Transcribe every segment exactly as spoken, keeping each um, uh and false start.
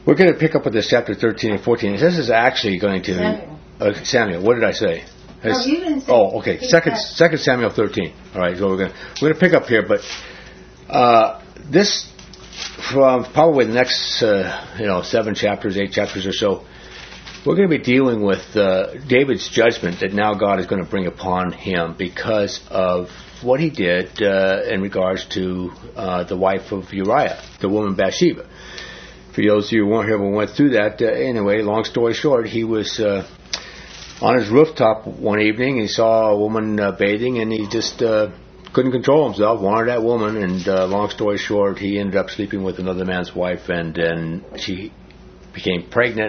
We're going to pick up with this chapter thirteen and fourteen. This is actually going to... Samuel. Uh, Samuel, what did I say? No, you didn't say. Oh, okay. Second, Second Samuel thirteen. All right, so we're going to we're going to pick up here, but uh, this from probably the next uh, you know seven chapters, eight chapters or so, we're going to be dealing with uh, David's judgment that now God is going to bring upon him because of what he did uh, in regards to uh, the wife of Uriah, the woman Bathsheba. For those of you who weren't here when we went through that, uh, anyway, long story short, he was uh, on his rooftop one evening. He saw a woman uh, bathing, and he just uh, couldn't control himself, wanted that woman, and uh, long story short, he ended up sleeping with another man's wife, and then she became pregnant.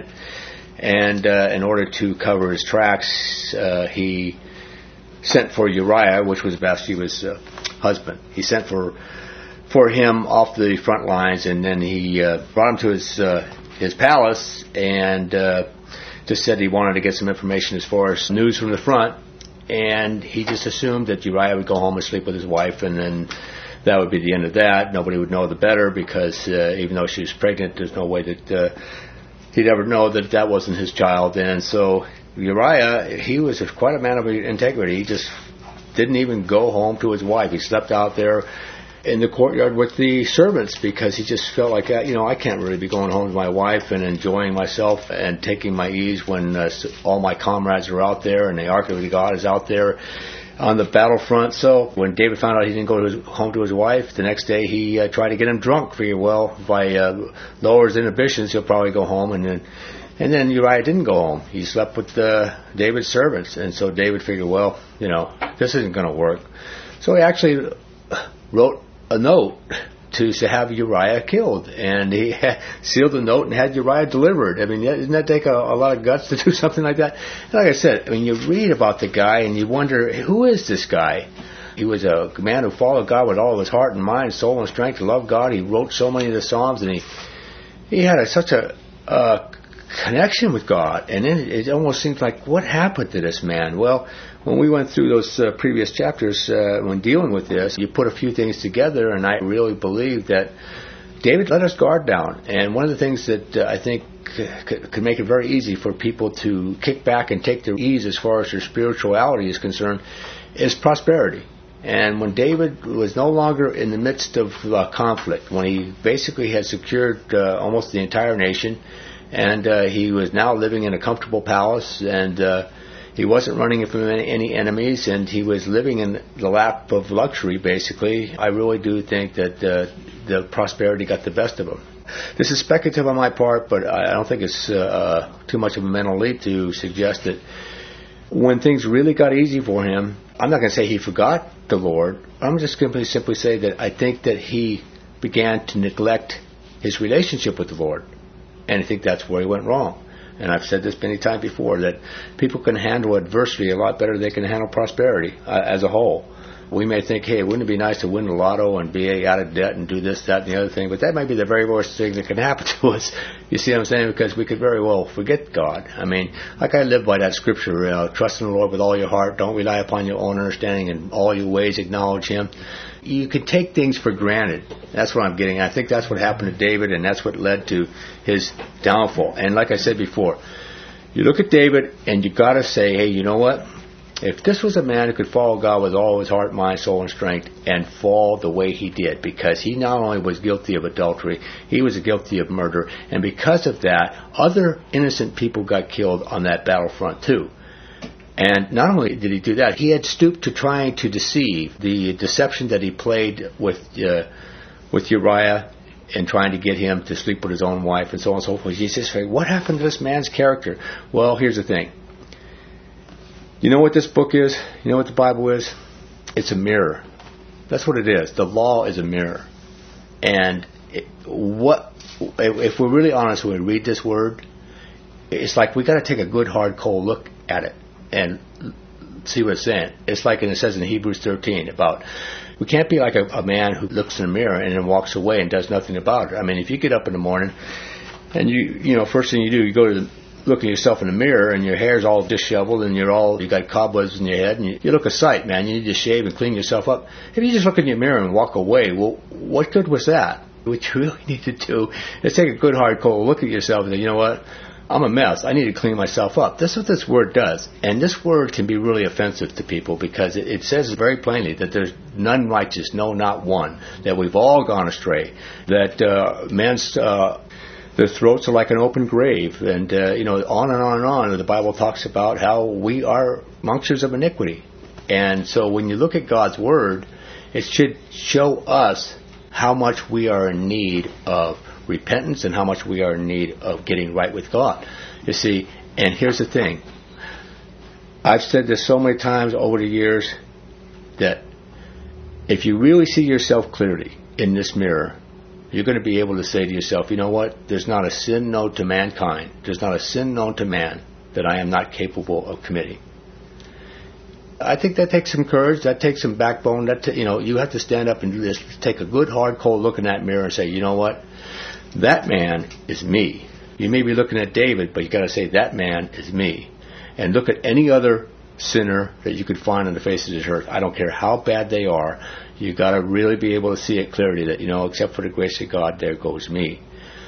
And uh, in order to cover his tracks, uh, he sent for Uriah, which was Bathsheba's uh, husband. He sent for for him off the front lines, and then he uh, brought him to his uh, his palace, and uh, just said he wanted to get some information as far as news from the front. And he just assumed that Uriah would go home and sleep with his wife, and then that would be the end of that. Nobody would know the better, because uh, even though she was pregnant, there's no way that uh, he'd ever know that that wasn't his child. And so Uriah, he was quite a man of integrity. He just didn't even go home to his wife. He slept out there in the courtyard with the servants, because he just felt like, you know, I can't really be going home to my wife and enjoying myself and taking my ease when uh, all my comrades are out there and the Ark of God is out there on the battlefront. So when David found out he didn't go to his, home to his wife, the next day he uh, tried to get him drunk. Figured, well, if I uh, lower his inhibitions, he'll probably go home. And then and then Uriah didn't go home. He slept with uh, David's servants. And so David figured, well, you know, this isn't going to work. So he actually wrote a note to, to have Uriah killed, and he had sealed the note and had Uriah delivered. I mean, doesn't that take a, a lot of guts to do something like that? And like I said, I mean, you read about the guy and you wonder, who is this guy? He was a man who followed God with all of his heart and mind, soul and strength, to love God. He wrote so many of the Psalms, and he he had a, such a uh, connection with God. And then it almost seems like, what happened to this man? Well, when we went through those uh, previous chapters, uh, when dealing with this, you put a few things together, and I really believe that David let his guard down. And one of the things that uh, I think could, could make it very easy for people to kick back and take their ease as far as their spirituality is concerned is prosperity. And when David was no longer in the midst of uh, conflict, when he basically had secured uh, almost the entire nation, and uh, he was now living in a comfortable palace, and uh, he wasn't running from any, any enemies, and he was living in the lap of luxury, basically, I really do think that uh, the prosperity got the best of him. This is speculative on my part, but I don't think it's uh, too much of a mental leap to suggest that when things really got easy for him, I'm not going to say he forgot the Lord. I'm just going to simply say that I think that he began to neglect his relationship with the Lord. And I think that's where he went wrong. And I've said this many times before, that people can handle adversity a lot better than they can handle prosperity uh, as a whole. We may think, hey, wouldn't it be nice to win the lotto and be out of debt and do this, that, and the other thing? But that might be the very worst thing that can happen to us. You see what I'm saying? Because we could very well forget God. I mean, like I live by that scripture, you know, trust in the Lord with all your heart. Don't rely upon your own understanding. In all your ways acknowledge Him. You can take things for granted. That's what I'm getting at. I think that's what happened to David, and that's what led to his downfall. And like I said before, you look at David, and you got to say, hey, you know what? If this was a man who could follow God with all his heart, mind, soul, and strength, and fall the way he did, because he not only was guilty of adultery, he was guilty of murder, and because of that, other innocent people got killed on that battlefront too. And not only did he do that, he had stooped to trying to deceive. The deception that he played with uh, with Uriah and trying to get him to sleep with his own wife and so on and so forth. He says, what happened to this man's character? Well, here's the thing. You know what this book is? You know what the Bible is? It's a mirror. That's what it is. The law is a mirror. And it, what if we're really honest when we read this word, it's like we got to take a good, hard, cold look at it and see what it's saying. It's like, and it says in Hebrews thirteen about, we can't be like a, a man who looks in the mirror and then walks away and does nothing about it. I mean, if you get up in the morning and you, you know, first thing you do, you go to the, look at yourself in the mirror and your hair's all disheveled and you're all, you got cobwebs in your head and you, you look a sight, man. You need to shave and clean yourself up. If you just look in your mirror and walk away, well, what good was that? What you really need to do is take a good hard cold look at yourself and say, you know what? I'm a mess. I need to clean myself up. This is what this word does. And this word can be really offensive to people because it, it says very plainly that there's none righteous, no, not one, that we've all gone astray, that uh, man's uh, their throats are like an open grave, and uh, you know, on and on and on. The Bible talks about how we are monsters of iniquity. And so when you look at God's word, it should show us how much we are in need of repentance and how much we are in need of getting right with God. You see, and here's the thing. I've said this so many times over the years that if you really see yourself clearly in this mirror, you're going to be able to say to yourself, you know what? There's not a sin known to mankind. There's not a sin known to man that I am not capable of committing. I think that takes some courage. That takes some backbone. That t- you know, you have to stand up and do this. Take a good, hard, cold look in that mirror and say, you know what? That man is me. You may be looking at David, but you got to say, that man is me. And look at any other sinner that you could find on the face of this earth. I don't care how bad they are. You got to really be able to see it clearly that, you know, except for the grace of God, there goes me.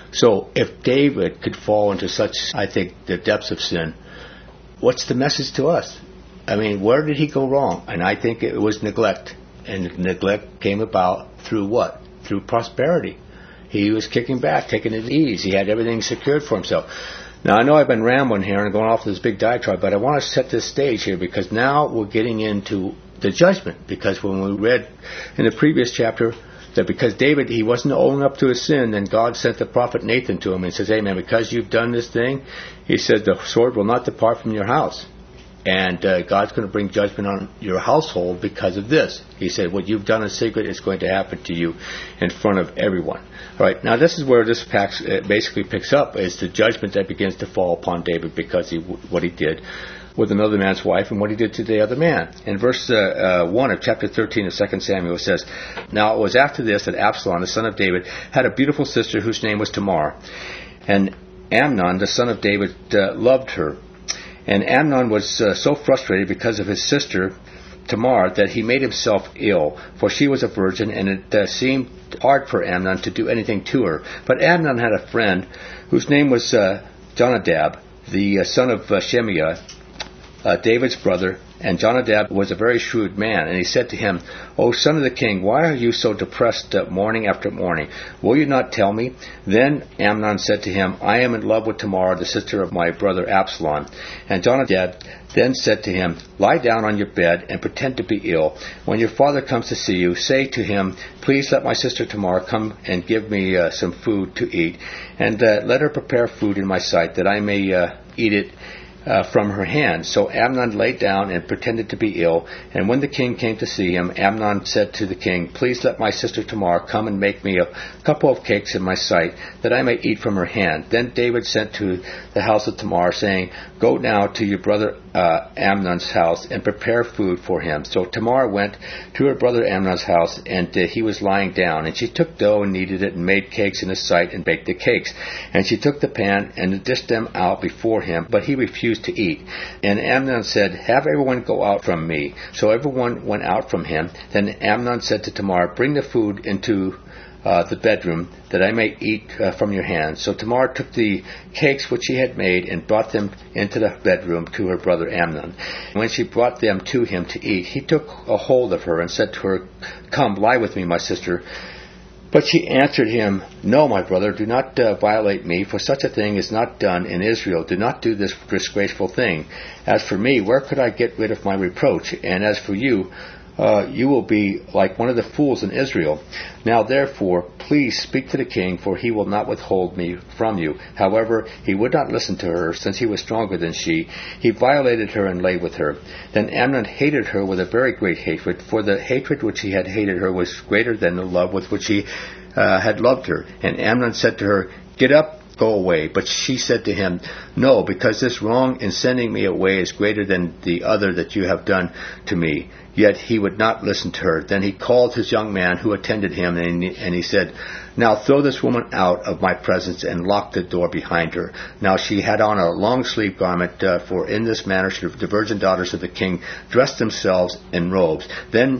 So if David could fall into such, I think, the depths of sin, what's the message to us? I mean, where did he go wrong? And I think it was neglect. And neglect came about through what? Through prosperity. He was kicking back, taking it easy. He had everything secured for himself. Now, I know I've been rambling here and going off this big diatribe, but I want to set this stage here because now we're getting into the judgment. Because when we read in the previous chapter that because David, he wasn't owning up to his sin, then God sent the prophet Nathan to him and says, hey, man, because you've done this thing, he says, the sword will not depart from your house. And uh, God's going to bring judgment on your household because of this. He said, what you've done in secret is going to happen to you in front of everyone. All right, now this is where this packs, uh, basically picks up, is the judgment that begins to fall upon David because he what he did with another man's wife and what he did to the other man. In verse uh, uh, one of chapter thirteen of Second Samuel, it says, now it was after this that Absalom, the son of David, had a beautiful sister whose name was Tamar. And Amnon, the son of David, uh, loved her. And Amnon was uh, so frustrated because of his sister Tamar that he made himself ill, for she was a virgin, and it uh, seemed hard for Amnon to do anything to her. But Amnon had a friend whose name was uh, Jonadab, the uh, son of uh, Shemaiah, uh, David's brother. And Jonadab was a very shrewd man, and he said to him, O son of the king, why are you so depressed uh, morning after morning? Will you not tell me? Then Amnon said to him, I am in love with Tamar, the sister of my brother Absalom. And Jonadab then said to him, lie down on your bed and pretend to be ill. When your father comes to see you, say to him, please let my sister Tamar come and give me uh, some food to eat, and uh, let her prepare food in my sight, that I may uh, eat it Uh, from her hand. So Amnon lay down and pretended to be ill. And when the king came to see him, Amnon said to the king, please let my sister Tamar come and make me a couple of cakes in my sight, that I may eat from her hand. Then David sent to the house of Tamar, saying, go now to your brother uh, Amnon's house and prepare food for him. So Tamar went to her brother Amnon's house, and uh, he was lying down. And she took dough and kneaded it and made cakes in his sight and baked the cakes. And she took the pan and dished them out before him, but he refused to eat. And Amnon said, have everyone go out from me. So everyone went out from him. Then Amnon said to Tamar, bring the food into uh, the bedroom, that I may eat uh, from your hand. So Tamar took the cakes which she had made and brought them into the bedroom to her brother Amnon. When she brought them to him to eat, he took a hold of her and said to her, come, lie with me, my sister. But she answered him, no, my brother, do not uh, violate me, for such a thing is not done in Israel. Do not do this disgraceful thing. As for me, where could I get rid of my reproach? And as for you, uh, you will be like one of the fools in Israel. Now therefore, please speak to the king, for he will not withhold me from you. However, he would not listen to her, since he was stronger than she. He violated her and lay with her. Then Amnon hated her with a very great hatred, for the hatred which he had hated her was greater than the love with which he uh, had loved her. And Amnon said to her, get up, go away. But she said to him, no, because this wrong in sending me away is greater than the other that you have done to me. Yet he would not listen to her. Then he called his young man who attended him, and he, and he said, now throw this woman out of my presence and lock the door behind her. Now she had on a long sleeve garment, uh, for in this manner should the virgin daughters of the king dress themselves in robes. Then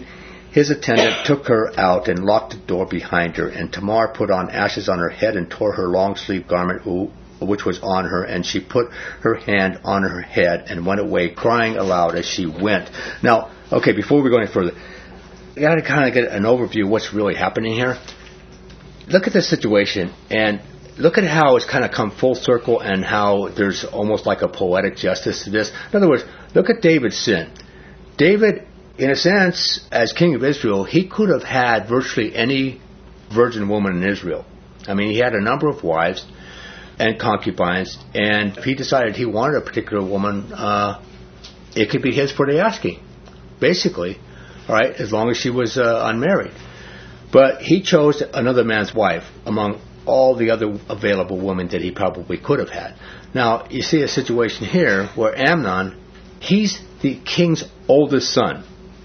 his attendant took her out and locked the door behind her. And Tamar put on ashes on her head and tore her long-sleeved garment which was on her, and she put her hand on her head and went away, crying aloud as she went. Now, okay, before we go any further, you got to kind of get an overview of what's really happening here. Look at this situation, and look at how it's kind of come full circle and how there's almost like a poetic justice to this. In other words, look at David's sin. David, in a sense, as king of Israel, he could have had virtually any virgin woman in Israel. I mean, he had a number of wives and concubines, and if he decided he wanted a particular woman, uh, it could be his for the asking, basically, all right, as long as she was uh, unmarried. But he chose another man's wife among all the other available women that he probably could have had. Now, you see a situation here where Amnon, he's the king's oldest son.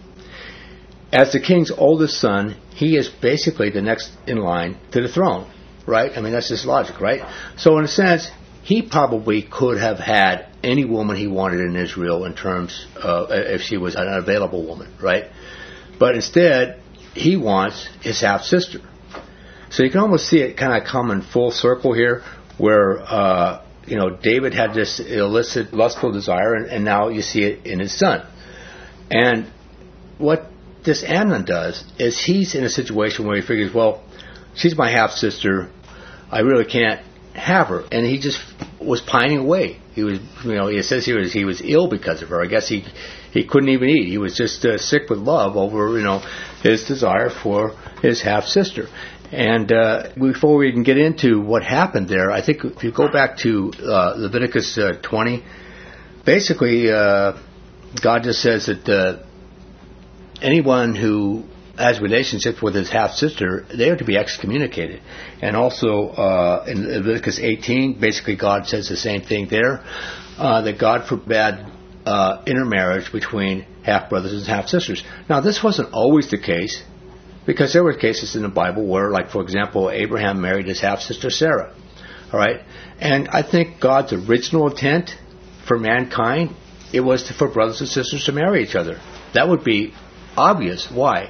As the king's oldest son, he is basically the next in line to the throne, right? I mean, that's just logic, right? So in a sense, he probably could have had any woman he wanted in Israel in terms of if she was an available woman, right? But instead, he wants his half-sister. So you can almost see it kind of come in full circle here, where uh, you know David had this illicit, lustful desire, and, and now you see it in his son. And what this Amnon does is he's in a situation where he figures, well, she's my half-sister, I really can't have her. And he just was pining away. He was, you know, it says here he was ill because of her. I guess he he couldn't even eat. He was just uh, sick with love over, you know, his desire for his half-sister. And uh, before we can get into what happened there, I think if you go back to uh, Leviticus uh, twenty, basically uh, God just says that uh, anyone who has relationships with his half-sister, they are to be excommunicated. And also uh, in Leviticus eighteen, basically God says the same thing there, uh, that God forbade uh, intermarriage between half-brothers and half-sisters. Now, this wasn't always the case, because there were cases in the Bible where, like, for example, Abraham married his half-sister Sarah. All right? And I think God's original intent for mankind, it was to, for brothers and sisters to marry each other. That would be obvious. Why?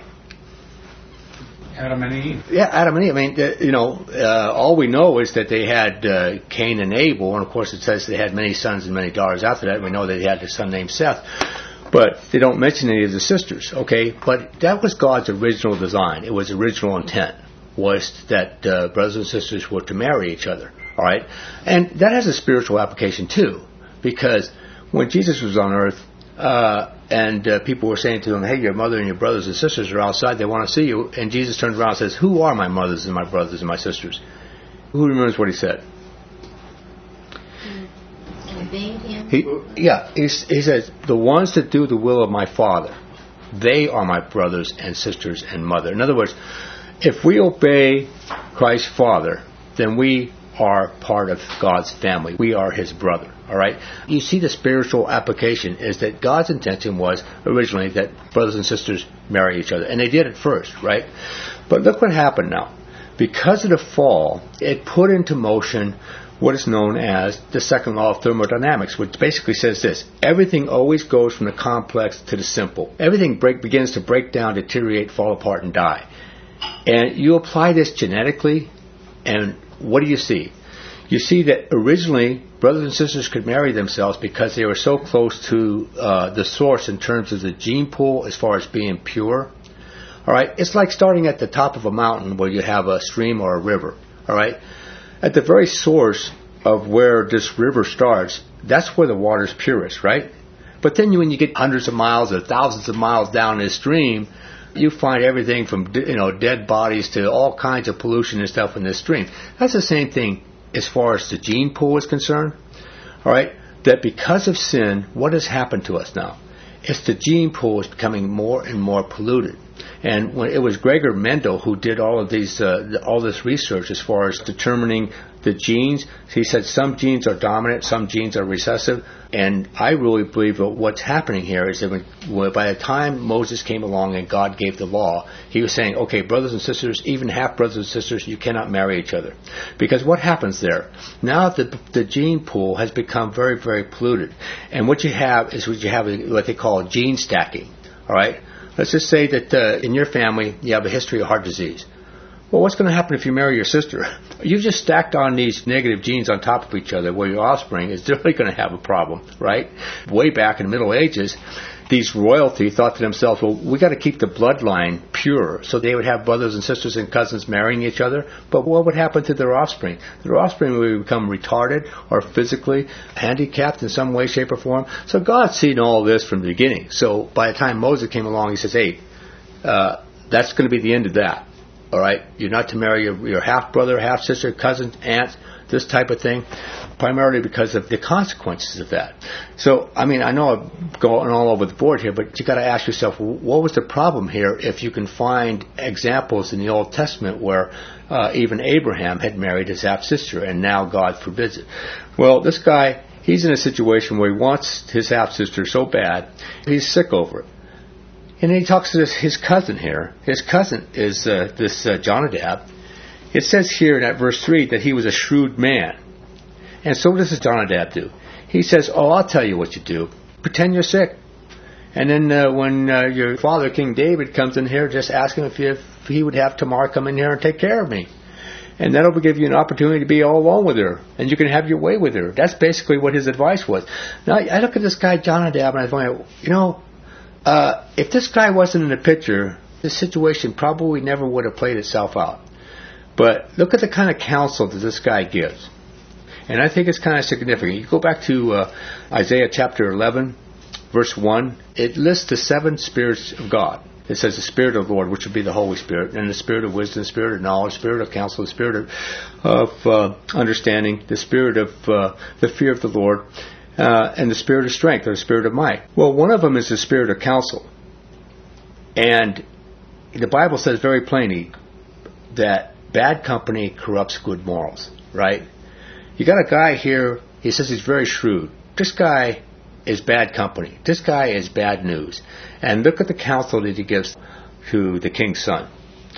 Adam and Eve. Yeah, Adam and Eve. I mean, uh, you know, uh, all we know is that they had uh, Cain and Abel, and of course it says they had many sons and many daughters after that. We know that they had a son named Seth. But they don't mention any of the sisters, okay? But that was God's original design. It was original intent, was that uh, brothers and sisters were to marry each other, all right? And that has a spiritual application too, because when Jesus was on earth, uh, and uh, people were saying to him, hey, your mother and your brothers and sisters are outside, they want to see you, and Jesus turns around and says, who are my mothers and my brothers and my sisters? Who remembers what he said? He, yeah, he, he says, the ones that do the will of my Father, they are my brothers and sisters and mother. In other words, if we obey Christ's Father, then we are part of God's family. We are his brother, all right? You see the spiritual application is that God's intention was originally that brothers and sisters marry each other. And they did it first, right? But look what happened now. Because of the fall, it put into motion what is known as the second law of thermodynamics, which basically says this: everything always goes from the complex to the simple. Everything break, begins to break down, deteriorate, fall apart, and die. And you apply this genetically, and what do you see? You see that originally brothers and sisters could marry themselves because they were so close to uh, the source in terms of the gene pool as far as being pure. All right, it's like starting at the top of a mountain where you have a stream or a river. All right. At the very source of where this river starts, that's where the water's purest, right? But then you, when you get hundreds of miles or thousands of miles down this stream, you find everything from, you know, dead bodies to all kinds of pollution and stuff in this stream. That's the same thing as far as the gene pool is concerned. All right? That because of sin, what has happened to us now? It's the gene pool is becoming more and more polluted. And when it was Gregor Mendel who did all of these, uh, all this research as far as determining the genes. He said some genes are dominant, some genes are recessive. And I really believe that what's happening here is that when, by the time Moses came along and God gave the law, he was saying, okay, brothers and sisters, even half brothers and sisters, you cannot marry each other. Because what happens there? Now the, the gene pool has become very, very polluted. And what you have is what you have what they call gene stacking. All right? Let's just say that uh, in your family you have a history of heart disease. Well, what's going to happen if you marry your sister? You've just stacked on these negative genes on top of each other where your offspring is definitely going to have a problem, right? Way back in the Middle Ages, these royalty thought to themselves, well, we got to keep the bloodline pure. So they would have brothers and sisters and cousins marrying each other. But what would happen to their offspring? Their offspring would become retarded or physically handicapped in some way, shape, or form. So God's seen all this from the beginning. So by the time Moses came along, he says, hey, uh, that's going to be the end of that. All right, you're not to marry your, your half-brother, half-sister, cousins, aunts, this type of thing, primarily because of the consequences of that. So, I mean, I know I'm going all over the board here, but you got to ask yourself, what was the problem here if you can find examples in the Old Testament where uh, even Abraham had married his half-sister, and now God forbids it? Well, this guy, he's in a situation where he wants his half-sister so bad, he's sick over it. And he talks to this, his cousin here. His cousin is uh, this uh, Jonadab. It says here in that verse three that he was a shrewd man. And so what does this Jonadab do? He says, oh, I'll tell you what you do. Pretend you're sick. And then uh, when uh, your father, King David, comes in here, just ask him if, you, if he would have Tamar come in here and take care of me. And that'll give you an opportunity to be all alone with her. And you can have your way with her. That's basically what his advice was. Now, I look at this guy, Jonadab, and I think, you know, Uh, if this guy wasn't in the picture, this situation probably never would have played itself out. But look at the kind of counsel that this guy gives. And I think it's kind of significant. You go back to uh, Isaiah chapter eleven, verse one. It lists the seven spirits of God. It says the Spirit of the Lord, which would be the Holy Spirit, and the Spirit of wisdom, the Spirit of knowledge, the Spirit of counsel, the Spirit of, of uh, understanding, the Spirit of uh, the fear of the Lord, Uh, and the spirit of strength, or the spirit of might. Well, one of them is the spirit of counsel. And the Bible says very plainly that bad company corrupts good morals, right? You got a guy here, he says he's very shrewd. This guy is bad company. This guy is bad news. And look at the counsel that he gives to the king's son.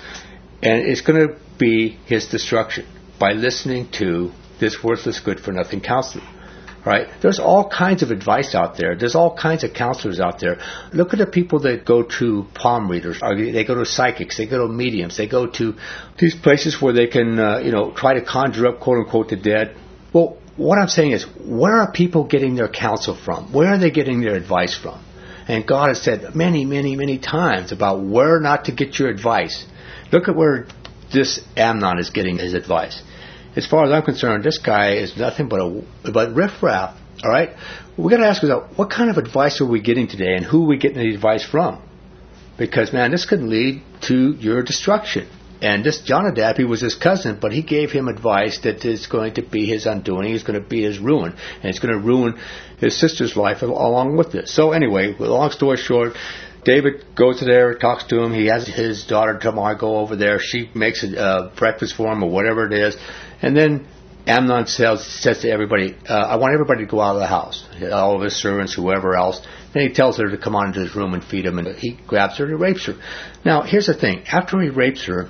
And it's going to be his destruction by listening to this worthless, good-for-nothing counselor. Right? There's all kinds of advice out there. There's all kinds of counselors out there. Look at the people that go to palm readers. They go to psychics. They go to mediums. They go to these places where they can, uh, you know, try to conjure up, quote unquote, the dead. Well, what I'm saying is, where are people getting their counsel from? Where are they getting their advice from? And God has said many, many, many times about where not to get your advice. Look at where this Amnon is getting his advice. As far as I'm concerned, this guy is nothing but a but riffraff. All right, we got to ask ourselves, what kind of advice are we getting today, and who are we getting the advice from? Because man, this could lead to your destruction. And this Jonadab, he was his cousin, but he gave him advice that is going to be his undoing. It's going to be his ruin, and it's going to ruin his sister's life along with this. So anyway, long story short, David goes there, talks to him. He has his daughter Tamar go over there. She makes a uh, breakfast for him or whatever it is. And then Amnon says, says to everybody, uh, I want everybody to go out of the house, all of his servants, whoever else. Then he tells her to come on into his room and feed him, and he grabs her and he rapes her. Now, here's the thing. After he rapes her,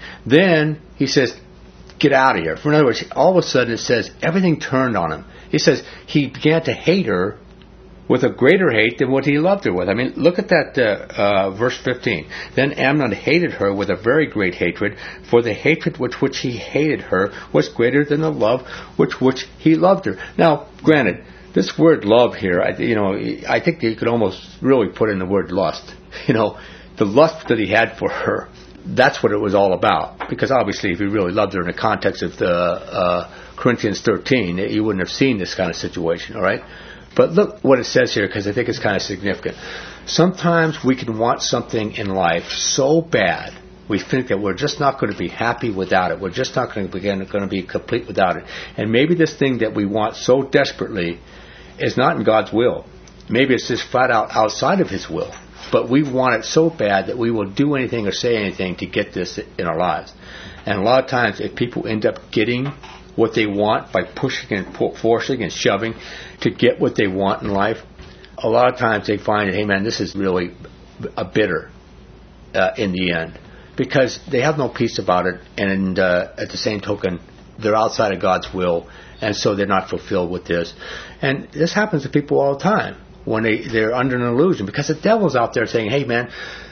then he says, get out of here. For in other words, all of a sudden it says everything turned on him. He says he began to hate her with a greater hate than what he loved her with. I mean, look at that uh, uh, verse fifteen. Then Amnon hated her with a very great hatred, for the hatred with which he hated her was greater than the love with which he loved her. Now, granted, this word love here, I, you know, I think you could almost really put in the word lust. You know, the lust that he had for her, that's what it was all about. Because obviously, if he really loved her in the context of the uh, Corinthians thirteen, you wouldn't have seen this kind of situation, all right? But look what it says here, because I think it's kind of significant. Sometimes we can want something in life so bad, we think that we're just not going to be happy without it. We're just not going to be, going to be complete without it. And maybe this thing that we want so desperately is not in God's will. Maybe it's just flat out outside of His will. But we want it so bad that we will do anything or say anything to get this in our lives. And a lot of times, if people end up getting what they want by pushing and forcing and shoving to get what they want in life, a lot of times they find that, hey man, this is really a bitter uh, in the end, because they have no peace about it, and uh, at the same token, they're outside of God's will, and so they're not fulfilled with this. And this happens to people all the time when they, they're under an illusion, because the devil's out there saying, hey man,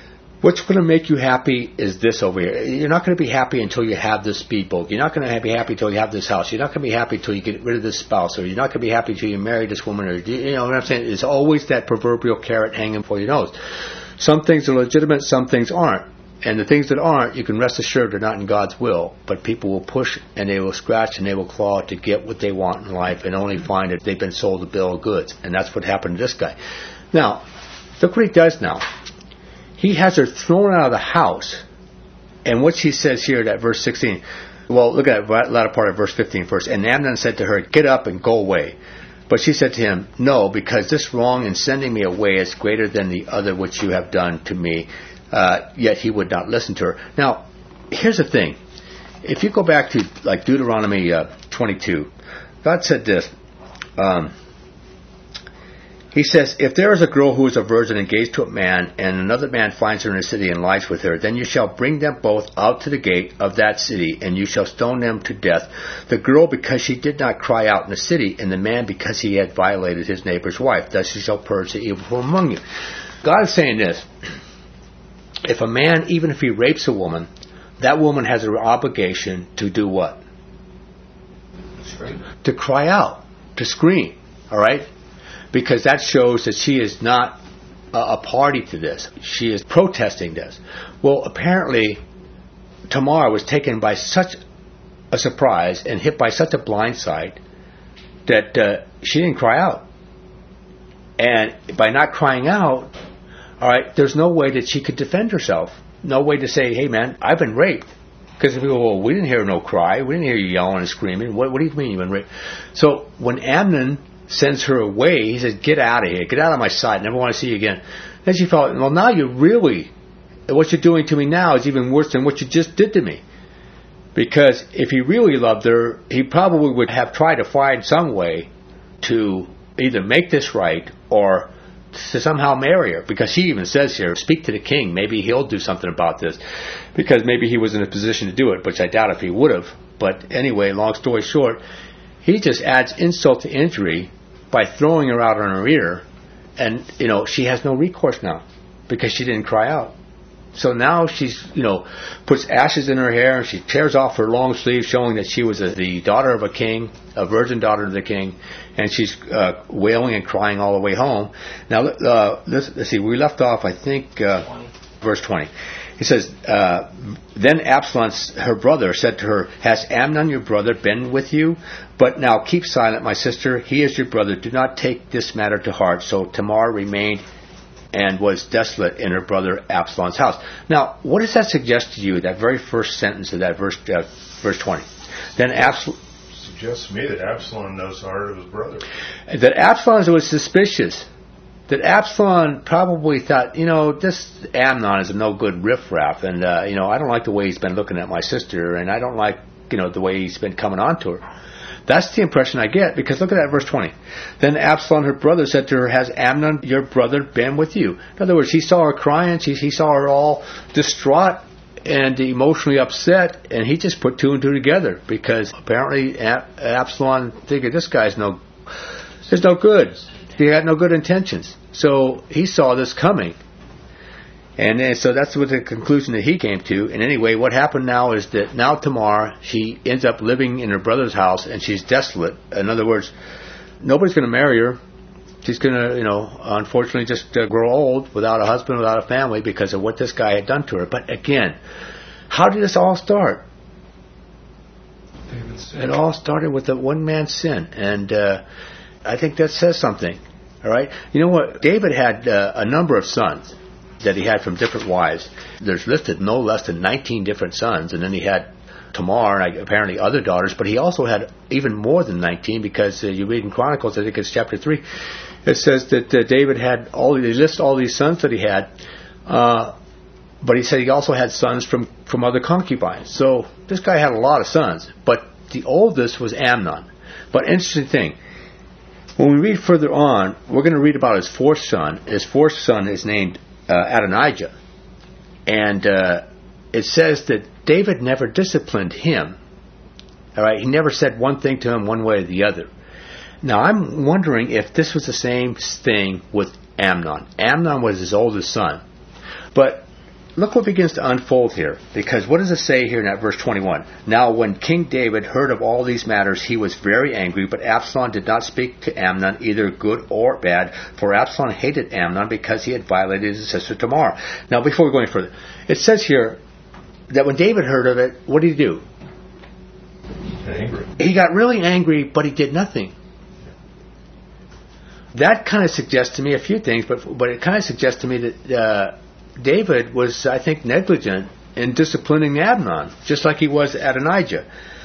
what's going to make you happy is this over here. You're not going to be happy until you have this speedboat. You're not going to be happy until you have this house. You're not going to be happy until you get rid of this spouse, or you're not going to be happy until you marry this woman, or you know what I'm saying? It's always that proverbial carrot hanging for your nose. Some things are legitimate, some things aren't. And the things that aren't, you can rest assured they're not in God's will. But people will push and they will scratch and they will claw to get what they want in life, and only find that they've been sold a bill of goods. And that's what happened to this guy. Now, look what he does now. He has her thrown out of the house. And what she says here, that verse sixteen. Well, look at that latter part of verse fifteen first. And Amnon said to her, "Get up and go away." But she said to him, "No, because this wrong in sending me away is greater than the other which you have done to me." Uh, yet he would not listen to her. Now, here's the thing. If you go back to like Deuteronomy uh, twenty-two, God said this. Um, he says, "If there is a girl who is a virgin engaged to a man, and another man finds her in a city and lies with her, then you shall bring them both out to the gate of that city, and you shall stone them to death. The girl because she did not cry out in the city, and the man because he had violated his neighbor's wife. Thus you shall purge the evil from among you." God is saying this. If a man, even if he rapes a woman, that woman has an obligation to do what? Scream. To cry out, to scream, all right? Because that shows that she is not a, a party to this. She is protesting this. Well, apparently, Tamar was taken by such a surprise and hit by such a blindside that uh, she didn't cry out. And by not crying out, all right, there's no way that she could defend herself. No way to say, "Hey, man, I've been raped." Because if people, well, we didn't hear no cry. We didn't hear you yelling and screaming. What, what do you mean you've been raped? So when Amnon sends her away, he says, "Get out of here. Get out of my sight. I never want to see you again." Then she felt, well, now you really, what you're doing to me now is even worse than what you just did to me. Because if he really loved her, he probably would have tried to find some way to either make this right or to somehow marry her, because he even says here, "Speak to the king. Maybe he'll do something about this," because maybe he was in a position to do it, which I doubt if he would have. But anyway, long story short, he just adds insult to injury by throwing her out on her ear, and you know she has no recourse now because she didn't cry out. So now she's, you know, puts ashes in her hair, and she tears off her long sleeve, showing that she was a, the daughter of a king, a virgin daughter of the king, and she's uh, wailing and crying all the way home. Now, uh, let's, let's see, we left off, I think, uh, verse twenty. He says, uh, "Then Absalom, her brother, said to her, 'Has Amnon your brother been with you? But now keep silent, my sister. He is your brother. Do not take this matter to heart.' So Tamar remained and was desolate in her brother Absalom's house." Now, what does that suggest to you, that very first sentence of that verse, uh, verse twenty? Then Absalom... Suggests to me that Absalom knows the heart of his brother. That Absalom was suspicious. That Absalom probably thought, you know, this Amnon is a no-good riffraff, and, uh, you know, I don't like the way he's been looking at my sister, and I don't like, you know, the way he's been coming on to her. That's the impression I get, because look at that verse twenty. Then Absalom, her brother, said to her, "Has Amnon, your brother, been with you?" In other words, he saw her crying, he, he saw her all distraught and emotionally upset, and he just put two and two together, because apparently Absalom figured this guy's no, is no good. He had no good intentions. So he saw this coming. And then, so that's what the conclusion that he came to. And anyway, what happened now is that now Tamar, she ends up living in her brother's house, and she's desolate. In other words, nobody's going to marry her. She's going to, you know, unfortunately just uh, grow old without a husband, without a family, because of what this guy had done to her. But again, how did this all start? It all started with a one-man sin. And uh, I think that says something. All right? You know what? David had uh, a number of sons that he had from different wives. There's listed no less than nineteen different sons, and then he had Tamar and apparently other daughters, but he also had even more than nineteen, because uh, you read in Chronicles, I think it's chapter three, it says that uh, David had all, they list all these sons that he had, uh, but he said he also had sons from, from other concubines. So this guy had a lot of sons, but the oldest was Amnon. But interesting thing, when we read further on, we're going to read about his fourth son. His fourth son is named uh, Adonijah. And uh, it says that David never disciplined him. All right, he never said one thing to him one way or the other. Now, I'm wondering if this was the same thing with Amnon. Amnon was his oldest son. But look what begins to unfold here. Because what does it say here in that verse twenty-one? Now when King David heard of all these matters, he was very angry, but Absalom did not speak to Amnon, either good or bad, for Absalom hated Amnon because he had violated his sister Tamar. Now before we go any further, it says here that when David heard of it, what did he do? Angry. He got really angry, but he did nothing. That kind of suggests to me a few things, but but it kind of suggests to me that uh, David was, I think, negligent in disciplining Amnon, just like he was Adonijah.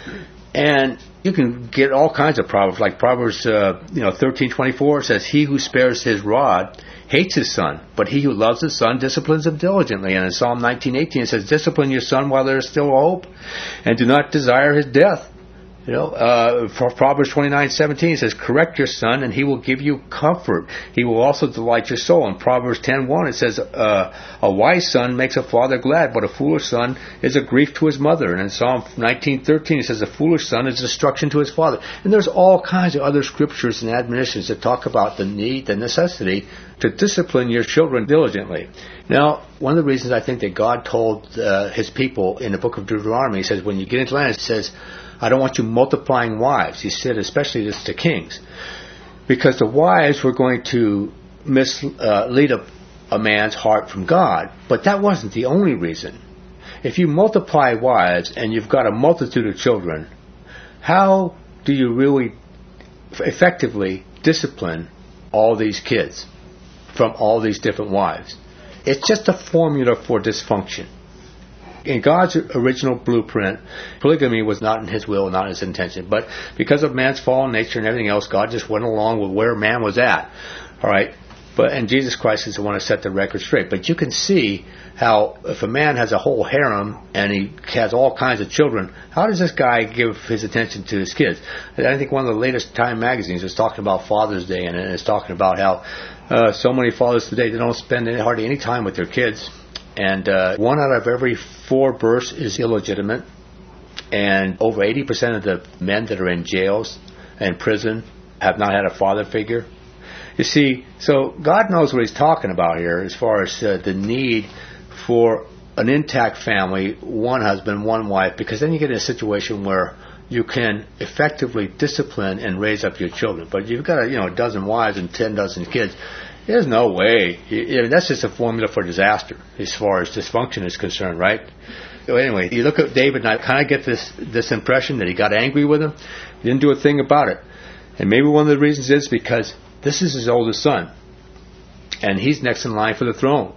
And you can get all kinds of proverbs, like Proverbs, uh, you know, thirteen twenty-four says, "He who spares his rod hates his son, but he who loves his son disciplines him diligently." And in Psalm nineteen eighteen it says, "Discipline your son while there is still hope, and do not desire his death." You know, uh, for Proverbs twenty-nine seventeen says, "Correct your son, and he will give you comfort. He will also delight your soul." In Proverbs ten one it says, uh, "A wise son makes a father glad, but a foolish son is a grief to his mother." And in Psalm nineteen thirteen it says, "A foolish son is destruction to his father." And there's all kinds of other scriptures and admonitions that talk about the need, the necessity to discipline your children diligently. Now, one of the reasons I think that God told uh, his people in the book of Deuteronomy, he says, when you get into land, it says, "I don't want you multiplying wives." He said, especially this to kings, because the wives were going to mislead uh, a, a man's heart from God. But that wasn't the only reason. If you multiply wives and you've got a multitude of children, how do you really effectively discipline all these kids from all these different wives? It's just a formula for dysfunction. In God's original blueprint, polygamy was not in his will, not his intention. But because of man's fallen nature and everything else, God just went along with where man was at. All right? But and Jesus Christ is the one to set the record straight. But you can see how if a man has a whole harem and he has all kinds of children, how does this guy give his attention to his kids? I think one of the latest Time magazines was talking about Father's Day, and it's talking about how uh, so many fathers today, they don't spend any, hardly any time with their kids. And uh, one out of every four births is illegitimate. And over eighty percent of the men that are in jails and prison have not had a father figure. You see, so God knows what he's talking about here as far as uh, the need for an intact family, one husband, one wife, because then you get in a situation where you can effectively discipline and raise up your children. But you've got a, you know, a dozen wives and ten dozen kids. There's no way. I mean, that's just a formula for disaster as far as dysfunction is concerned, right? So anyway, you look at David, and I kind of get this this impression that he got angry with him. He didn't do a thing about it. And maybe one of the reasons is because this is his oldest son, and he's next in line for the throne.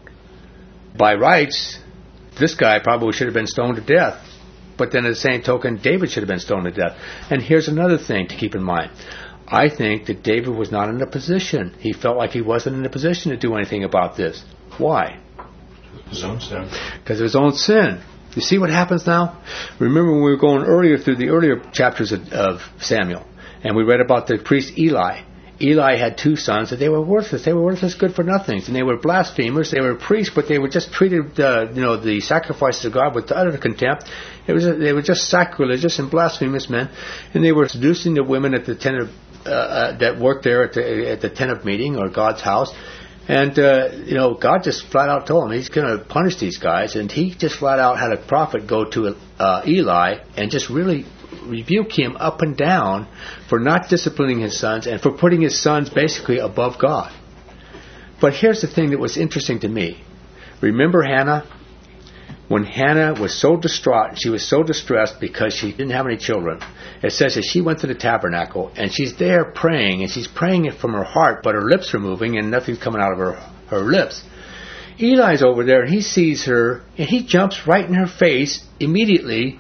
By rights, this guy probably should have been stoned to death. But then at the same token, David should have been stoned to death. And here's another thing to keep in mind. I think that David was not in a position. He felt like he wasn't in a position to do anything about this. Why? His own sin. Because of his own sin. You see what happens now? Remember when we were going earlier through the earlier chapters of, of Samuel, and we read about the priest Eli. Eli had two sons that they were worthless. They were worthless, good for nothings, and they were blasphemers. They were priests, but they were just treated, uh, you know, the sacrifices of God with utter contempt. It was they were just sacrilegious and blasphemous men, and they were seducing the women at the tent of, uh, uh, that worked there at the at the tent of meeting or God's house. And uh, you know, God just flat out told him He's going to punish these guys, and He just flat out had a prophet go to uh, Eli and just really rebuke him up and down for not disciplining his sons and for putting his sons basically above God. But here's the thing that was interesting to me. Remember Hannah? When Hannah was so distraught, she was so distressed because she didn't have any children. It says that she went to the tabernacle and she's there praying, and she's praying it from her heart, but her lips are moving and nothing's coming out of her, her lips. Eli's over there and he sees her and he jumps right in her face immediately.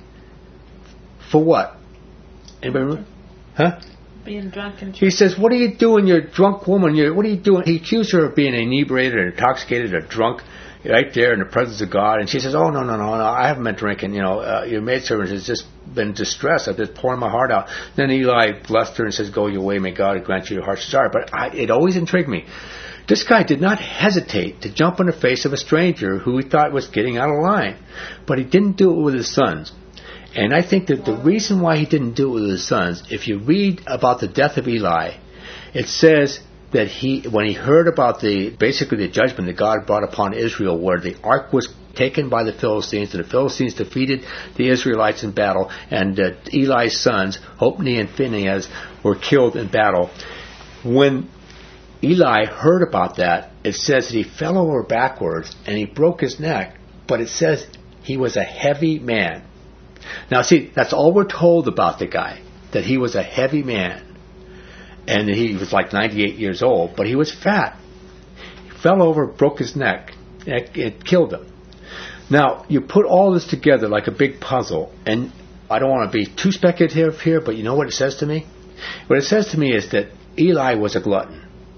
For what? Anybody remember? Huh? Being drunk and He says, "What are you doing, you drunk woman? You're, what are you doing?" He accused her of being inebriated or intoxicated or drunk right there in the presence of God. And she says, "Oh, no, no, no, no, I haven't been drinking. You know, uh, your maidservant has just been distressed. I've just pouring my heart out." Then Eli blessed her and says, "Go your way. May God grant you your heart's desire." But I, it always intrigued me. This guy did not hesitate to jump in the face of a stranger who he thought was getting out of line. But he didn't do it with his sons. And I think that the reason why he didn't do it with his sons, if you read about the death of Eli, it says that he, when he heard about the, basically the judgment that God brought upon Israel, where the ark was taken by the Philistines, and the Philistines defeated the Israelites in battle, and uh, Eli's sons, Hophni and Phinehas, were killed in battle. When Eli heard about that, it says that he fell over backwards and he broke his neck, but it says he was a heavy man. Now see, that's all we're told about the guy, that he was a heavy man. And he was like ninety-eight years old, but he was fat. He fell over, broke his neck, and it, it killed him. Now, you put all this together like a big puzzle, and I don't want to be too speculative here, but you know what it says to me? What it says to me is that Eli was a glutton.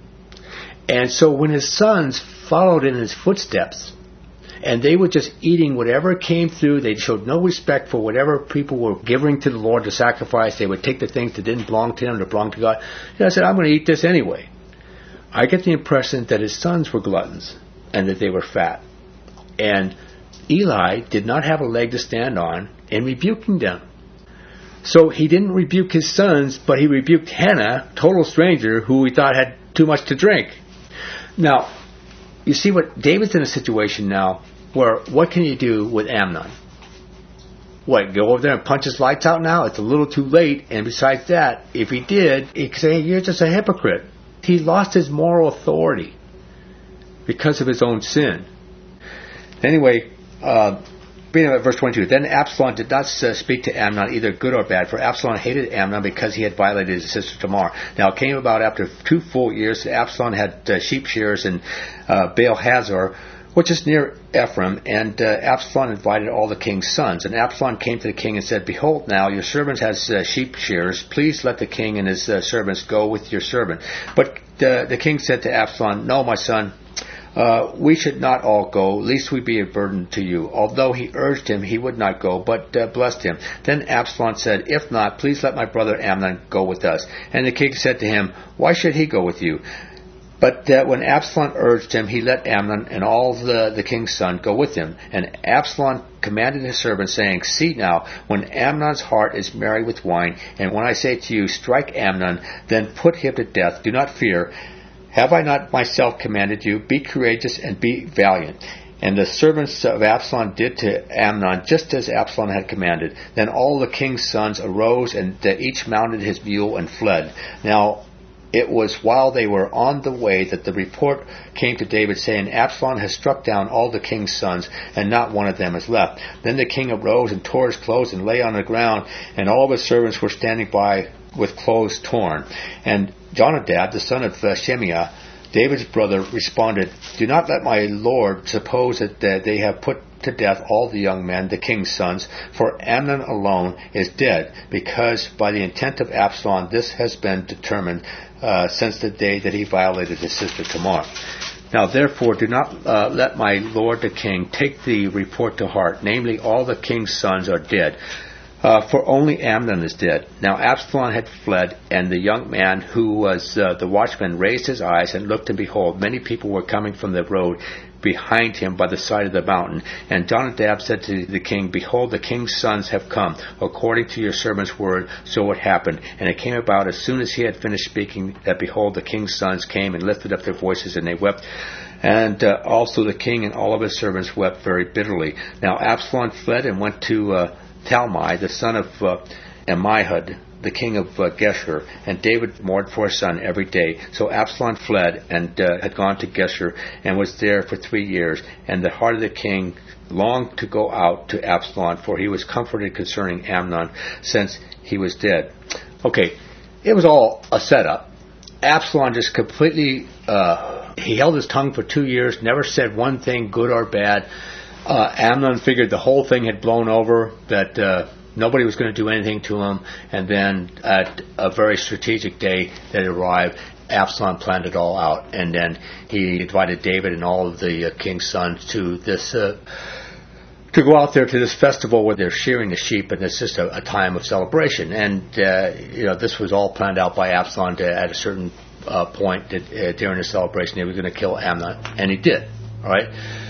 And so when his sons followed in his footsteps, and they were just eating whatever came through, they showed no respect for whatever people were giving to the Lord to sacrifice. They would take the things that didn't belong to him, that belonged to God. And I said, I'm going to eat this anyway. I get the impression that his sons were gluttons and that they were fat. And Eli did not have a leg to stand on in rebuking them. So he didn't rebuke his sons, but he rebuked Hannah, total stranger, who he thought had too much to drink. Now, you see what David's in a situation now where what can you do with Amnon? What, go over there and punch his lights out now? It's a little too late. And besides that, if he did, he could say, you're just a hypocrite. He lost his moral authority because of his own sin. Anyway, uh, reading at verse twenty-two, then Absalom did not uh, speak to Amnon either good or bad, for Absalom hated Amnon because he had violated his sister Tamar. Now it came about after two full years that Absalom had uh, sheep shearers in uh, Baal-Hazor, which is near Ephraim, and uh, Absalom invited all the king's sons. And Absalom came to the king and said, behold, now your servant has uh, sheep shearers. Please let the king and his uh, servants go with your servant. But uh, the king said to Absalom, no, my son, Uh, we should not all go, lest we be a burden to you. Although he urged him, he would not go, but uh, blessed him. Then Absalom said, if not, please let my brother Amnon go with us. And the king said to him, why should he go with you? But uh, when Absalom urged him, he let Amnon and all the, the king's son go with him. And Absalom commanded his servants, saying, see now, when Amnon's heart is merry with wine, and when I say to you, strike Amnon, then put him to death, do not fear. Have I not myself commanded you? Be courageous and be valiant. And the servants of Absalom did to Amnon just as Absalom had commanded. Then all the king's sons arose, and each mounted his mule and fled. Now it was while they were on the way that the report came to David, saying, Absalom has struck down all the king's sons, and not one of them is left. Then the king arose and tore his clothes and lay on the ground, and all of his servants were standing by with clothes torn. And Jonadab, the son of uh, Shemaiah, David's brother, responded, do not let my lord suppose that uh, they have put to death all the young men, the king's sons, for Amnon alone is dead, because by the intent of Absalom this has been determined uh, since the day that he violated his sister Tamar. Now therefore do not uh, let my lord the king take the report to heart, namely all the king's sons are dead. Uh, for only Amnon is dead. Now Absalom had fled, and the young man who was uh, the watchman raised his eyes and looked, and behold, many people were coming from the road behind him by the side of the mountain. And Jonadab said to the king, behold, the king's sons have come, according to your servant's word, so it happened. And it came about as soon as he had finished speaking, that behold, the king's sons came and lifted up their voices, and they wept. And uh, also the king and all of his servants wept very bitterly. Now Absalom fled and went to uh, Talmai, the son of uh, Ammihud, the king of uh, Geshur, and David mourned for his son every day. So Absalom fled and uh, had gone to Geshur and was there for three years. And the heart of the king longed to go out to Absalom, for he was comforted concerning Amnon, since he was dead. Okay, it was all a setup. Absalom just completely, uh, he held his tongue for two years, never said one thing good or bad. Uh, Amnon figured the whole thing had blown over, that uh, nobody was going to do anything to him, and then at a very strategic day that arrived, Absalom planned it all out, and then he invited David and all of the uh, king's sons to this uh, to go out there to this festival where they're shearing the sheep, and it's just a, a time of celebration. And uh, you know, this was all planned out by Absalom to, at a certain uh, point that uh, during the celebration they were going to kill Amnon, and he did. All right,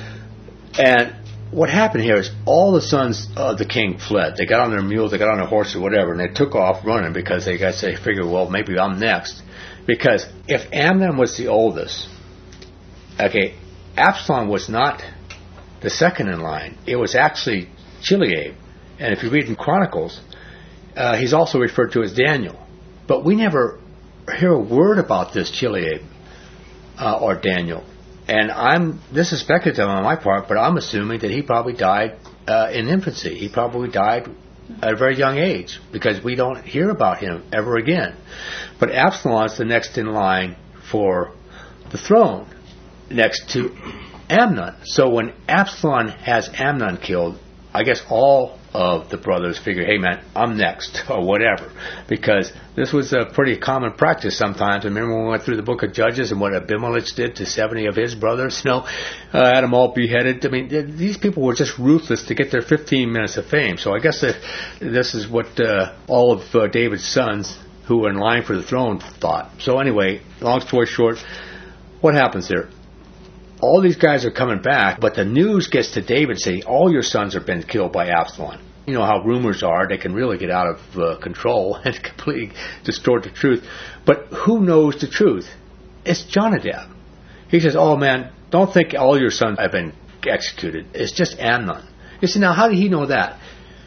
and what happened here is all the sons of the king fled. They got on their mules, they got on their horses, or whatever, and they took off running because they guys they figured, well, maybe I'm next. Because if Amnon was the oldest, okay, Absalom was not the second in line, it was actually Chileab. And if you read in Chronicles, uh, he's also referred to as Daniel. But we never hear a word about this Chileab uh, or Daniel. And I'm this is speculative on my part, but I'm assuming that he probably died uh, in infancy. He probably died at a very young age because we don't hear about him ever again. But Absalom is the next in line for the throne, next to Amnon. So when Absalom has Amnon killed, I guess all of the brothers figure, hey man, I'm next, or whatever. Because this was a pretty common practice sometimes. Remember when we went through the book of Judges and what Abimelech did to seventy of his brothers? You know, uh, had them all beheaded. I mean, th- these people were just ruthless to get their fifteen minutes of fame. So I guess that this is what uh, all of uh, David's sons who were in line for the throne thought. So anyway, long story short, what happens there? All these guys are coming back, but the news gets to David saying, all your sons have been killed by Absalom. You know how rumors are, they can really get out of uh, control and completely distort the truth. But who knows the truth? It's Jonadab. He says, oh man, don't think all your sons have been executed. It's just Amnon. You see, now how did he know that?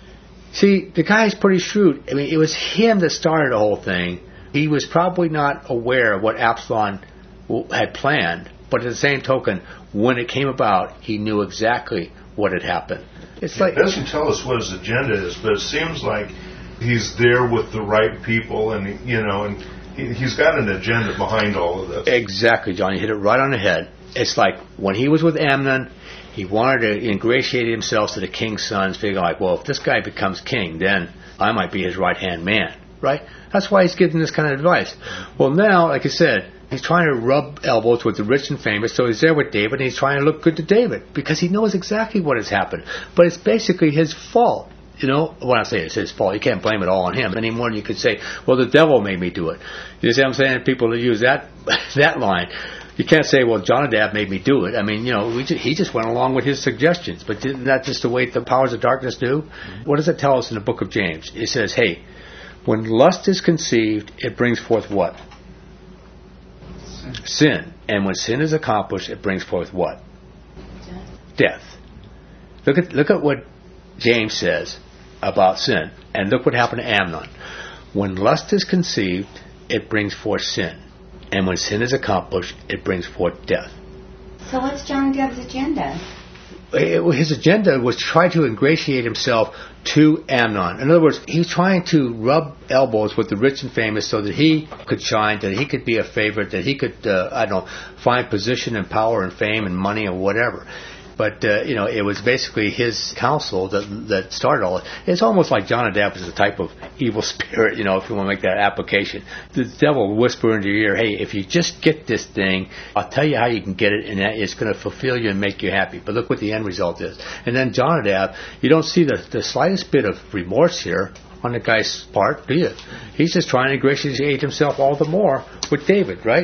See, the guy's pretty shrewd. I mean, it was him that started the whole thing. He was probably not aware of what Absalom had planned. But at the same token, when it came about, he knew exactly what had happened. It's like it doesn't tell us what his agenda is, but it seems like he's there with the right people, and you know, and he, he's got an agenda behind all of this. Exactly, John. You hit it right on the head. It's like when he was with Amnon, he wanted to ingratiate himself to the king's sons, figuring like, well, if this guy becomes king, then I might be his right-hand man, right? That's why he's giving this kind of advice. Well, now, like I said, he's trying to rub elbows with the rich and famous, so he's there with David, and he's trying to look good to David, because he knows exactly what has happened. But it's basically his fault. You know, when I say it's his fault, you can't blame it all on him any more than you could say, well, the devil made me do it. You see what I'm saying? People use that that line. You can't say, well, Jonadab made me do it. I mean, you know, we just, he just went along with his suggestions. But isn't that just the way the powers of darkness do? What does it tell us in the book of James? It says, hey, when lust is conceived, it brings forth what? Sin. And when sin is accomplished, it brings forth what? Death. Death. Look at look at what James says about sin. And look what happened to Amnon. When lust is conceived, it brings forth sin. And when sin is accomplished, it brings forth death. So what's Jonadab's agenda? His agenda was to try to ingratiate himself to Amnon. In other words, he's trying to rub elbows with the rich and famous so that he could shine, that he could be a favorite, that he could, uh, I don't know, find position and power and fame and money or whatever. But, uh, you know, it was basically his counsel that that started all it. It's almost like Jonadab is a type of evil spirit, you know, if you want to make that application. The devil will whisper into your ear, hey, if you just get this thing, I'll tell you how you can get it, and it's going to fulfill you and make you happy. But look what the end result is. And then Jonadab, you don't see the, the slightest bit of remorse here on the guy's part, do you? He's just trying to ingratiate himself all the more with David, right?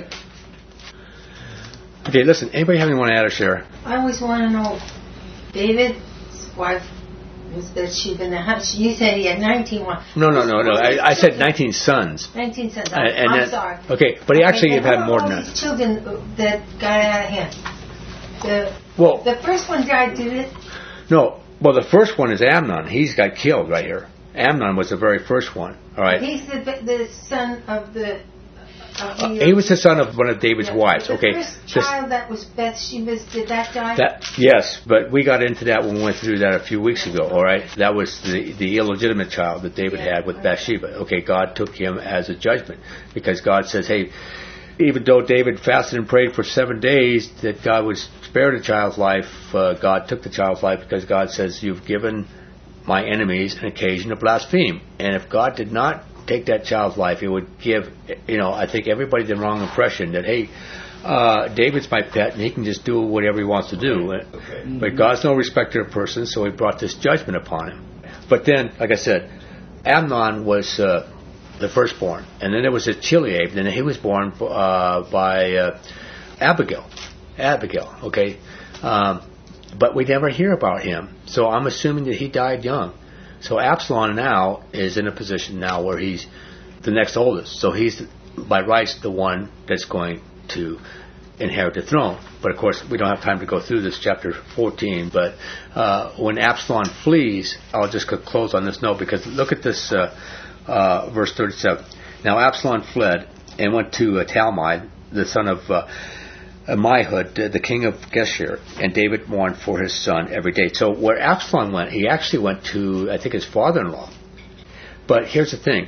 Okay, listen, anybody have anyone to add or share? I always want to know, David's wife was Bathsheba. Now, you said he had nineteen wives. No, no, no, no. I, I said nineteen sons. nineteen sons. And, and I'm then, sorry. Okay, but he actually okay, had more than all that. these children that got out of hand. The, well, the first one died, did it? No, well, the first one is Amnon. He's got killed right here. Amnon was the very first one. All right. He's the the son of the. Uh, he was the son of one of David's yeah, wives. the Okay. The first child that was Bathsheba's, did that die? That yes, but we got into that when we went through that a few weeks ago. All right, that was the the illegitimate child that David yeah, had with right. Bathsheba. Okay, God took him as a judgment because God says, hey, even though David fasted and prayed for seven days that God would spare the child's life, uh, God took the child's life because God says, you've given my enemies an occasion to blaspheme. And if God did not take that child's life, it would give, you know, I think everybody the wrong impression that, hey, uh, David's my pet and he can just do whatever he wants to do. Okay. Mm-hmm. But God's no respecter of persons, so he brought this judgment upon him. But then, like I said, Amnon was uh, the firstborn. And then there was a Chileab, and then he was born uh, by uh, Abigail. Abigail, okay? Um, but we never hear about him. So I'm assuming that he died young. So Absalom now is in a position now where he's the next oldest. So he's, by rights, the one that's going to inherit the throne. But of course, we don't have time to go through this chapter fourteen. But uh, when Absalom flees, I'll just close on this note, because look at this uh, uh, verse thirty-seven. Now Absalom fled and went to uh, Talmai, the son of uh, Ammihud, uh, the king of Geshur, and David mourned for his son every day. So where Absalom went, he actually went to, I think, his father-in-law. But here's the thing.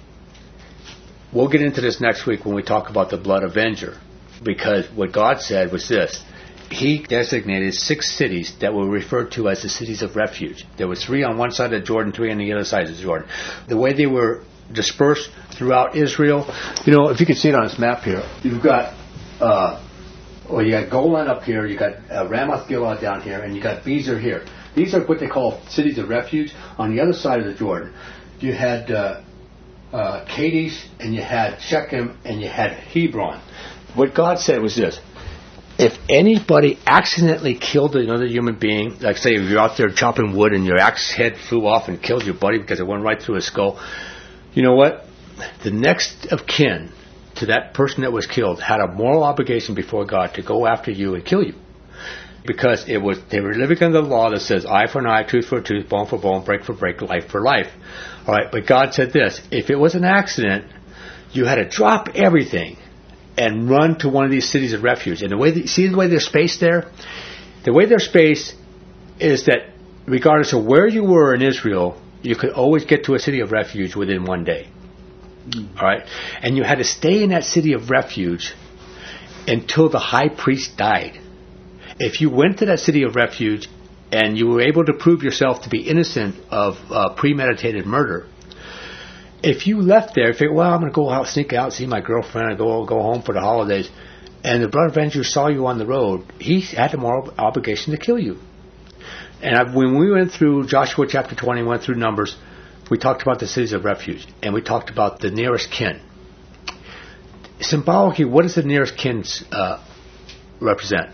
We'll get into this next week when we talk about the blood avenger. Because what God said was this. He designated six cities that were referred to as the cities of refuge. There were three on one side of Jordan, three on the other side of Jordan. The way they were dispersed throughout Israel, you know, if you can see it on this map here, you've got, uh, well, you got Golan up here, you got uh, Ramoth Gilead down here, and you got Bezer here. These are what they call cities of refuge. On the other side of the Jordan, you had uh, uh, Kadesh, and you had Shechem, and you had Hebron. What God said was this. If anybody accidentally killed another human being, like say if you're out there chopping wood and your axe head flew off and killed your buddy because it went right through his skull, you know what? The next of kin to that person that was killed had a moral obligation before God to go after you and kill you. Because it was they were living under the law that says eye for an eye, tooth for a tooth, bone for bone, break for break, life for life. All right, but God said this. If it was an accident, you had to drop everything and run to one of these cities of refuge. And the way they, see the way they're spaced there? The way they're spaced is that regardless of where you were in Israel, you could always get to a city of refuge within one day. Mm. All right? And you had to stay in that city of refuge until the high priest died. If you went to that city of refuge and you were able to prove yourself to be innocent of uh, premeditated murder, if you left there, figure, well, I'm going to go out, sneak out, see my girlfriend, and go go home for the holidays, and the blood avenger saw you on the road, he had the moral obligation to kill you. And I, when we went through Joshua chapter twenty, went through Numbers, we talked about the cities of refuge, and we talked about the nearest kin. Symbolically, what does the nearest kin uh, represent?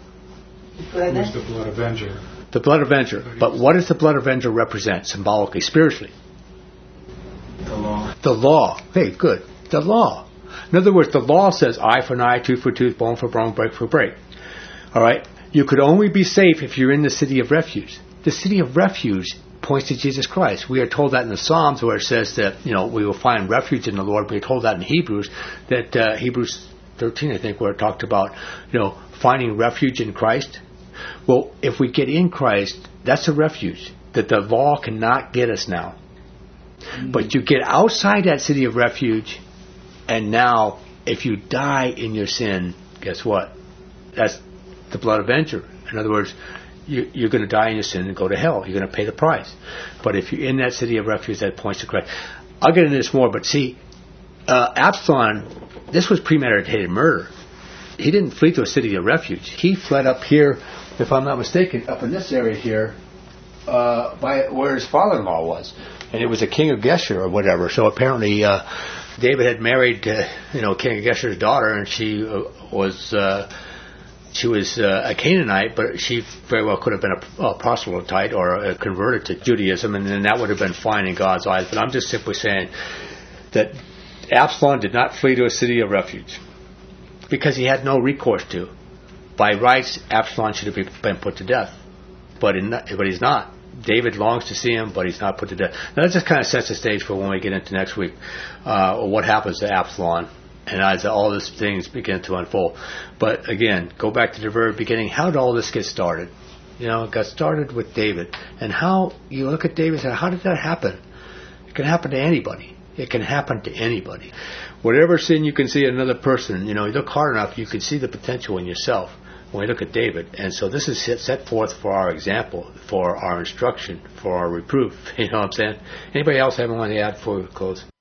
Who's the blood avenger? The blood avenger. But what does the blood avenger represent symbolically, spiritually? The law. The law. Hey, good. The law. In other words, the law says eye for an eye, tooth for tooth, bone for bone, break for break. All right? You could only be safe if you're in the city of refuge. The city of refuge points to Jesus Christ. We are told that in the Psalms where it says that, you know, we will find refuge in the Lord. We're told that in Hebrews, that uh, Hebrews thirteen, I think, where it talked about, you know, finding refuge in Christ. Well, if we get in Christ, that's a refuge that the law cannot get us now. But you get outside that city of refuge, and now, if you die in your sin, guess what? That's the blood avenger. In other words, you, you're going to die in your sin and go to hell. You're going to pay the price. But if you're in that city of refuge, that points to Christ. I'll get into this more, but see, uh, Absalom, this was premeditated murder. He didn't flee to a city of refuge. He fled up here, if I'm not mistaken, up in this area here, uh, by where his father-in-law was. And it was a king of Geshur or whatever. So apparently, uh, David had married, uh, you know, King of Geshur's daughter, and she uh, was uh, she was uh, a Canaanite, but she very well could have been a, a proselyte or a converted to Judaism, and then that would have been fine in God's eyes. But I'm just simply saying that Absalom did not flee to a city of refuge because he had no recourse to. By rights, Absalom should have been put to death, but in, but he's not. David longs to see him, but he's not put to death. Now that just kind of sets the stage for when we get into next week, uh, what happens to Absalom, and as all these things begin to unfold. But again, go back to the very beginning. How did all this get started? You know, it got started with David. And how, you look at David and say, how did that happen? It can happen to anybody. It can happen to anybody. Whatever sin you can see in another person, you know, you look hard enough, you can see the potential in yourself. When we look at David, and so this is set forth for our example, for our instruction, for our reproof. You know what I'm saying? Anybody else have anything to add before we close?